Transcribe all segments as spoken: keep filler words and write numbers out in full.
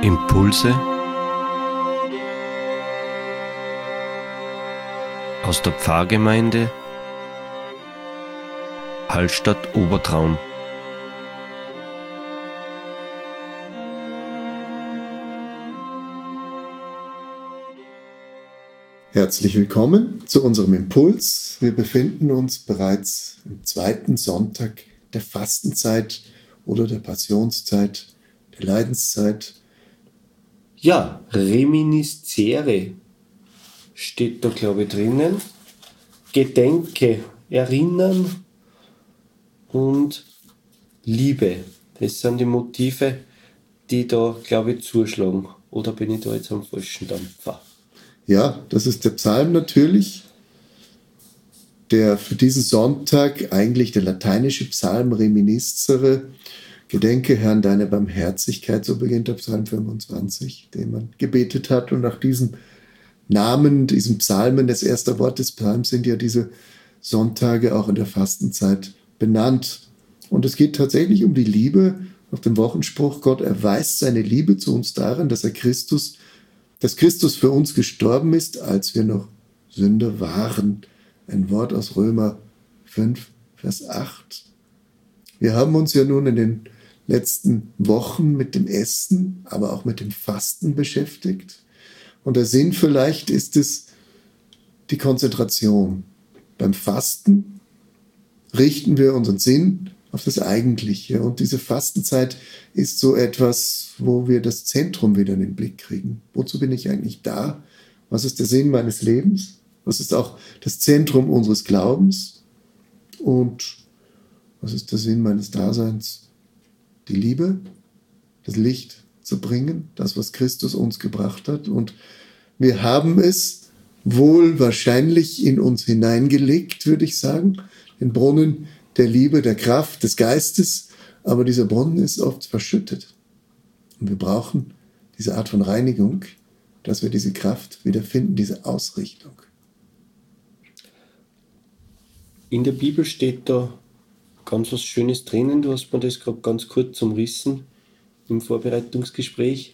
Impulse aus der Pfarrgemeinde Hallstatt Obertraum. Herzlich willkommen zu unserem Impuls. Wir befinden uns bereits im zweiten Sonntag der Fastenzeit oder der Passionszeit, der Leidenszeit. Ja, reminiscere steht da, glaube ich, drinnen. Gedenke, erinnern und Liebe. Das sind die Motive, die da, glaube ich, zuschlagen. Oder bin ich da jetzt am falschen Dampfer? Ja, das ist der Psalm natürlich, der für diesen Sonntag eigentlich der lateinische Psalm Reminiscere, Gedenke, Herrn, deine Barmherzigkeit, so beginnt der Psalm fünfundzwanzig, den man gebetet hat. Und nach diesem Namen, diesem Psalmen, das erste Wort des Psalms, sind ja diese Sonntage auch in der Fastenzeit benannt. Und es geht tatsächlich um die Liebe, nach dem Wochenspruch, Gott erweist seine Liebe zu uns darin, dass er Christus, dass Christus für uns gestorben ist, als wir noch Sünder waren. Ein Wort aus Römer fünf, Vers acht. Wir haben uns ja nun in den letzten Wochen mit dem Essen, aber auch mit dem Fasten beschäftigt. Und der Sinn vielleicht ist es die Konzentration. Beim Fasten richten wir unseren Sinn auf das Eigentliche. Und diese Fastenzeit ist so etwas, wo wir das Zentrum wieder in den Blick kriegen. Wozu bin ich eigentlich da? Was ist der Sinn meines Lebens? Was ist auch das Zentrum unseres Glaubens? Und was ist der Sinn meines Daseins? Die Liebe, das Licht zu bringen, das, was Christus uns gebracht hat. Und wir haben es wohl wahrscheinlich in uns hineingelegt, würde ich sagen, den Brunnen der Liebe, der Kraft, des Geistes. Aber dieser Brunnen ist oft verschüttet. Und wir brauchen diese Art von Reinigung, dass wir diese Kraft wiederfinden, diese Ausrichtung. In der Bibel steht da ganz was Schönes drinnen. Du hast mir das gerade ganz kurz umrissen im Vorbereitungsgespräch.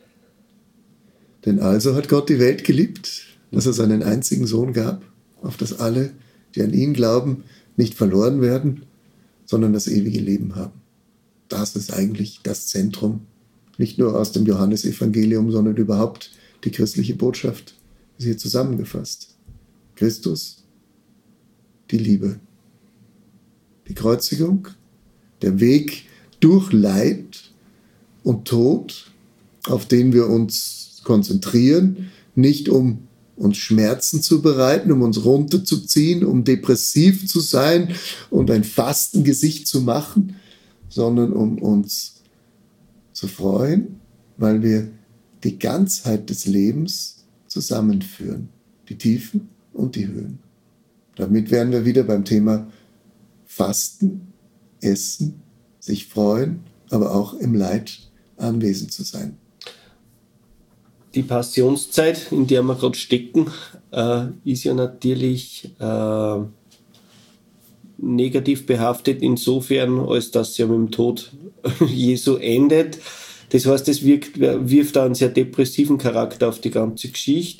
Denn also hat Gott die Welt geliebt, dass er seinen einzigen Sohn gab, auf dass alle, die an ihn glauben, nicht verloren werden, sondern das ewige Leben haben. Das ist eigentlich das Zentrum, nicht nur aus dem Johannesevangelium, sondern überhaupt die christliche Botschaft ist hier zusammengefasst. Christus, die Liebe. Die Kreuzigung, der Weg durch Leid und Tod, auf den wir uns konzentrieren, nicht um uns Schmerzen zu bereiten, um uns runterzuziehen, um depressiv zu sein und ein Fastengesicht zu machen, sondern um uns zu freuen, weil wir die Ganzheit des Lebens zusammenführen, die Tiefen und die Höhen. Damit wären wir wieder beim Thema Fasten, Essen, sich freuen, aber auch im Leid anwesend zu sein. Die Passionszeit, in der wir gerade stecken, äh, ist ja natürlich äh, negativ behaftet insofern, als dass sie ja mit dem Tod Jesu endet. Das heißt, es wirkt, wirft einen sehr depressiven Charakter auf die ganze Geschichte.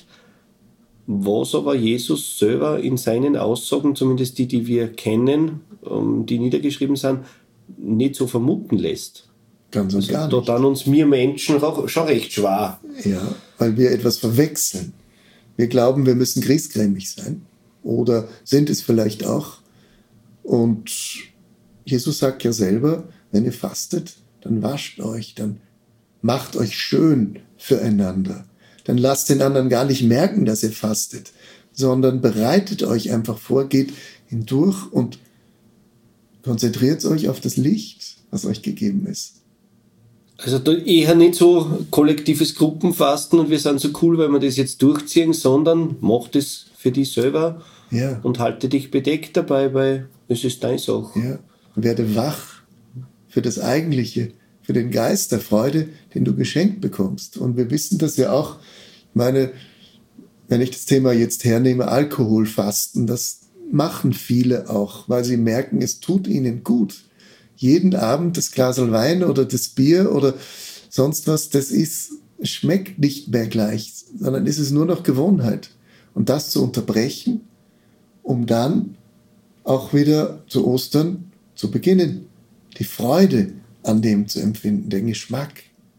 Was aber Jesus selber in seinen Aussagen, zumindest die, die wir kennen, die niedergeschrieben sind, nicht so vermuten lässt. Ganz und also gar da nicht. dann uns wir Menschen schon recht schwer. Ja, weil wir etwas verwechseln. Wir glauben, wir müssen griesgrämig sein. Oder sind es vielleicht auch. Und Jesus sagt ja selber, wenn ihr fastet, dann wascht euch, dann macht euch schön füreinander. Dann lasst den anderen gar nicht merken, dass ihr fastet, sondern bereitet euch einfach vor, geht hindurch und konzentriert euch auf das Licht, was euch gegeben ist. Also da eher nicht so kollektives Gruppenfasten und wir sind so cool, weil wir das jetzt durchziehen, sondern mach das für dich selber ja. Und halte dich bedeckt dabei, weil es ist deine Sache. Ja. Und werde wach für das Eigentliche, für den Geist der Freude, den du geschenkt bekommst. Und wir wissen das ja auch, ich meine, wenn ich das Thema jetzt hernehme, Alkoholfasten, das machen viele auch, weil sie merken, es tut ihnen gut. Jeden Abend das Glas Wein oder das Bier oder sonst was, das ist es schmeckt nicht mehr gleich, sondern es ist nur noch Gewohnheit. Und das zu unterbrechen, um dann auch wieder zu Ostern zu beginnen. Die Freude an dem zu empfinden, den Geschmack.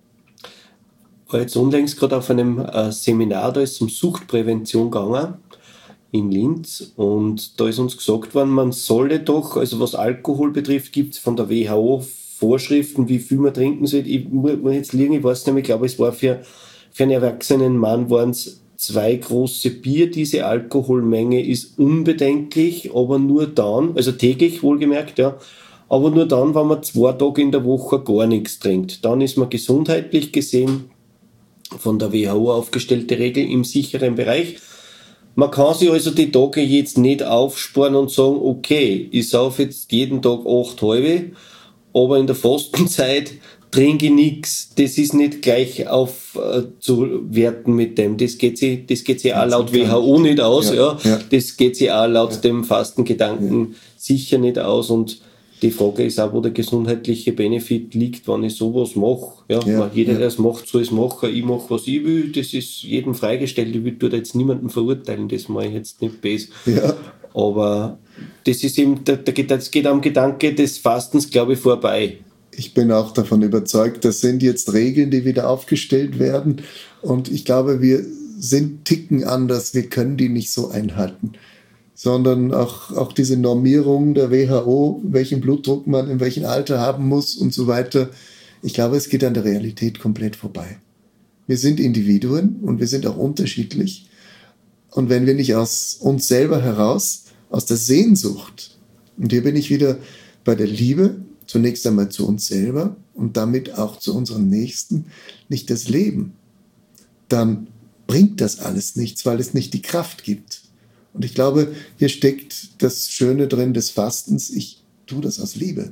Ich war jetzt unlängst gerade auf einem äh, Seminar, da ist es um Suchtprävention gegangen in Linz, und da ist uns gesagt worden, man solle doch, also was Alkohol betrifft, gibt es von der W H O Vorschriften, wie viel man trinken soll. Ich muss jetzt liegen, ich weiß nicht, ich glaube, es war für, für einen erwachsenen Mann waren es zwei große Bier. Diese Alkoholmenge ist unbedenklich, aber nur dann, also täglich wohlgemerkt, ja, aber nur dann, wenn man zwei Tage in der Woche gar nichts trinkt. Dann ist man gesundheitlich gesehen von der W H O aufgestellte Regel im sicheren Bereich. Man kann sich also die Tage jetzt nicht aufsparen und sagen, okay, ich sauf jetzt jeden Tag acht halbe, aber in der Fastenzeit trinke ich nichts. Das ist nicht gleich auf äh, zu werten mit dem. Das geht sich, das geht sich auch laut W H O nicht aus. Ja, ja. Ja. Das geht sich auch laut ja. dem Fastengedanken ja. sicher nicht aus. Und die Frage ist auch, wo der gesundheitliche Benefit liegt, wenn ich sowas mache. Ja, ja, jeder, ja. der es macht, soll es machen. Ich mache, was ich will. Das ist jedem freigestellt. Ich will da jetzt niemanden verurteilen. Das mache ich jetzt nicht besser. Ja. Aber das ist eben, da, da geht, das geht am Gedanke des Fastens, glaube ich, vorbei. Ich bin auch davon überzeugt, das sind jetzt Regeln, die wieder aufgestellt werden. Und ich glaube, wir sind ticken anders. Wir können die nicht so einhalten. Sondern auch, auch diese Normierung der W H O, welchen Blutdruck man in welchem Alter haben muss und so weiter. Ich glaube, es geht an der Realität komplett vorbei. Wir sind Individuen und wir sind auch unterschiedlich. Und wenn wir nicht aus uns selber heraus, aus der Sehnsucht, und hier bin ich wieder bei der Liebe, zunächst einmal zu uns selber und damit auch zu unserem Nächsten, nicht das Leben, dann bringt das alles nichts, weil es nicht die Kraft gibt. Und ich glaube, hier steckt das Schöne drin des Fastens. Ich tue das aus Liebe.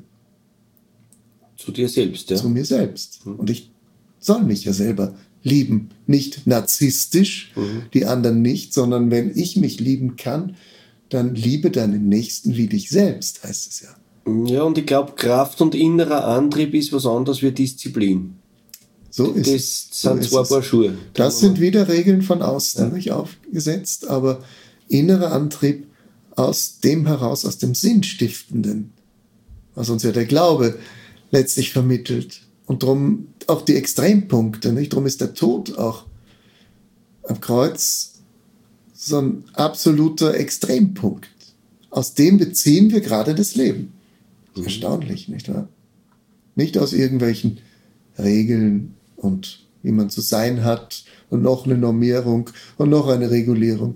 Zu dir selbst, ja? Zu mir selbst. Mhm. Und ich soll mich ja selber lieben. Nicht narzisstisch, mhm. die anderen nicht, sondern wenn ich mich lieben kann, dann liebe deinen Nächsten wie dich selbst, heißt es ja. Ja, und ich glaube, Kraft und innerer Antrieb ist was anderes wie Disziplin. So ist das es. Das sind so zwei Paar Schuhe. Das sind wieder Regeln von außen ja. nicht aufgesetzt, aber innerer Antrieb aus dem heraus, aus dem Sinnstiftenden, was uns ja der Glaube letztlich vermittelt. Und darum auch die Extrempunkte, nicht? Darum ist der Tod auch am Kreuz so ein absoluter Extrempunkt. Aus dem beziehen wir gerade das Leben. Mhm. Erstaunlich, nicht wahr? Nicht aus irgendwelchen Regeln und wie man zu sein hat und noch eine Normierung und noch eine Regulierung.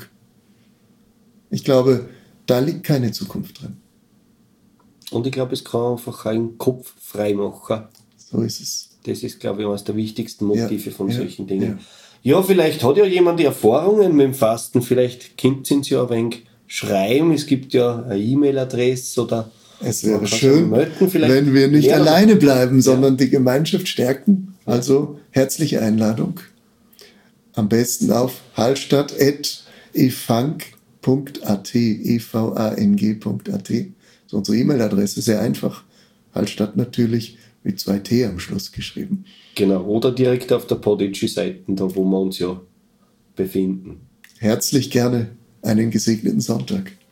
Ich glaube, da liegt keine Zukunft drin. Und ich glaube, es kann einfach einen Kopf frei machen. So ist es. Das ist, glaube ich, eines der wichtigsten Motive ja, von ja, solchen Dingen. Ja. ja, vielleicht hat ja jemand Erfahrungen mit dem Fasten. Vielleicht könnt ihr uns ja ein wenig schreiben. Es gibt ja eine E-Mail-Adresse oder... Es wäre schön, wenn wir nicht alleine bleiben, sondern ja. die Gemeinschaft stärken. Also herzliche Einladung. Am besten auf hallstatt at evang punkt a t, e v a n g punkt a t. So unsere E-Mail-Adresse, sehr einfach. Hallstatt natürlich mit zwei T am Schluss geschrieben. Genau, oder direkt auf der Podigy-Seite, da wo wir uns ja befinden. Herzlich gerne einen gesegneten Sonntag.